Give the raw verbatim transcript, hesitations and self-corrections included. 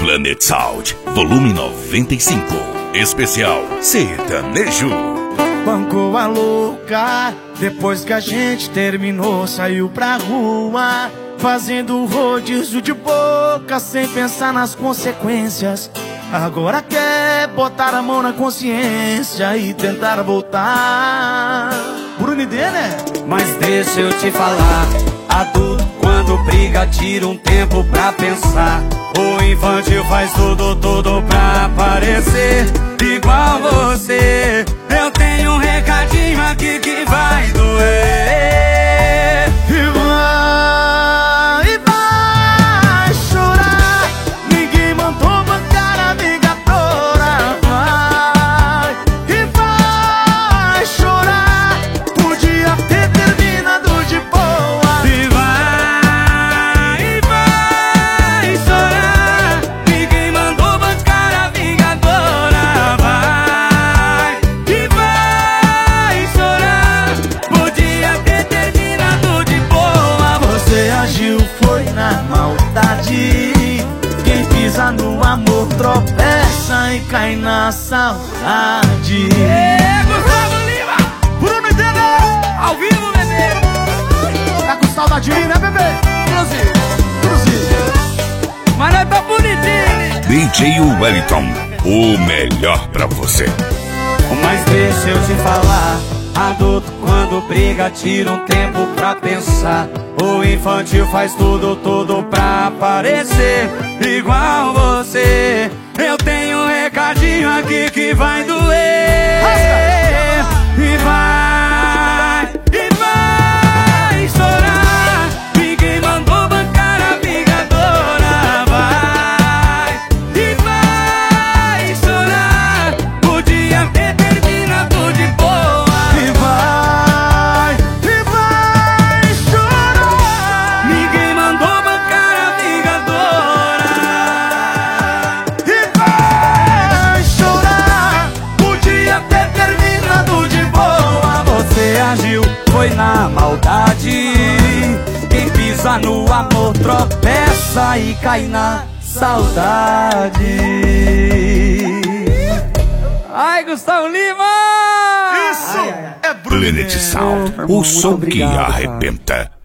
Planet Sound, volume noventa e cinco, especial sertanejo. Bancou a louca, depois que a gente terminou, saiu pra rua, fazendo rodízio de boca, sem pensar nas consequências. Agora quer botar a mão na consciência e tentar voltar. Bruno e D, né? Mas deixa eu te falar, adulto quando briga tira um tempo pra pensar. O infantil faz tudo, tudo pra aparecer igual você. Eu tenho um recadinho aqui que vai doer. E vai, e vai chorar. Ninguém mandou bancar a vingadora. Vai, e vai chorar. Podia ter terminado de boa. E vai, e vai chorar. Ninguém mandou bancar a vingadora. Vai, e vai chorar. Podia ter terminado de boa. Você agiu, foi na maldade. Quem pisa no amor tropeça e cai na saudade. É, Gustavo Lima, Bruno e D, ao vivo, bebê. tá com saudade, né, bebê? Inclusive, Inclusive. mas nós tá bonitinho. D J Wellington, o melhor pra você. Mas deixa eu te falar, adulto quando briga tira um tempo pra pensar. O infantil faz tudo, tudo pra aparecer igual você. Eu tenho um recadinho aqui que vai doer. E vai, e vai chorar. Ninguém mandou bancar a vingadora. Vai, e vai chorar. Podia ter terminado de boa. E vai, e vai chorar. Ninguém mandou bancar a vingadora. E vai chorar. Podia ter terminado de boa. Você agiu, foi na maldade. Quem pisa no amor tropeça e cai na saudade. Ai, Gustavo Lima! Isso Ai, ai, ai. é Bruno. Planet Sound, o som que arrebenta.